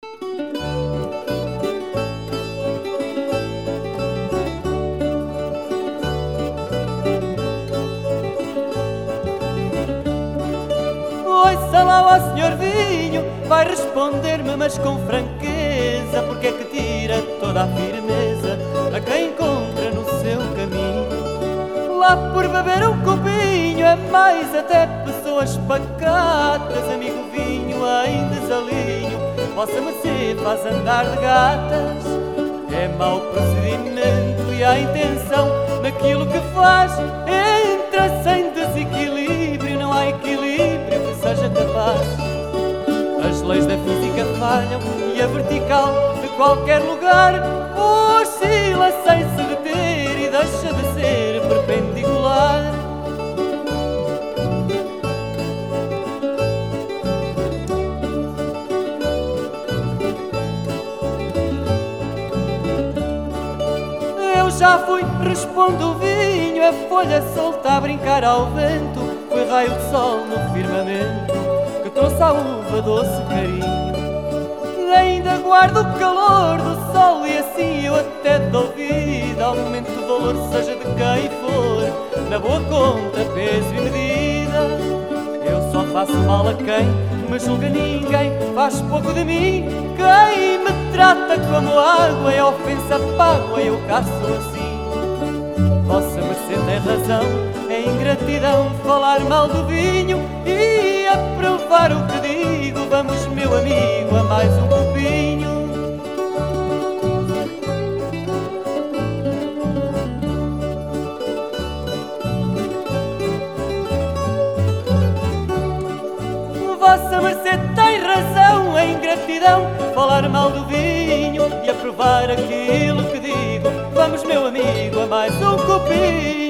Ouça lá, ó senhor vinho, vai responder-me, mas com franqueza, porque é que tira toda a firmeza a quem encontra no seu caminho. Lá por beber um copinho é mais até pessoas pacatas, amigo vinho em desalinho, vossa mercê faz andar de gatas. É mau procedimento e a intenção naquilo que faz entra sem desequilíbrio, não há equilíbrio que seja capaz. As leis da física falham e a vertical de qualquer lugar oscila sem se deter e deixa de ser perpendicular. Eu já fui, responde o vinho, a folha solta a brincar ao vento, foi raio de sol no firmamento que trouxe à uva doce carinho. Ainda guardo o calor do sol e assim eu até dou vida ao momento do valor, seja de quem for, na boa conta, peso e medida. Eu só faço mal a quem me julga, ninguém faz pouco de mim. Quem me trata como água é ofensa págua, eu cá sou assim. Vossa mercê tem razão, é ingratidão falar mal do vinho e a provar o que digo. Vamos, meu amigo, a mais um copinho. Vossa mercê tem razão, é ingratidão falar mal do vinho e a provar aquilo que digo. Vamos, meu amigo, a mais um copinho.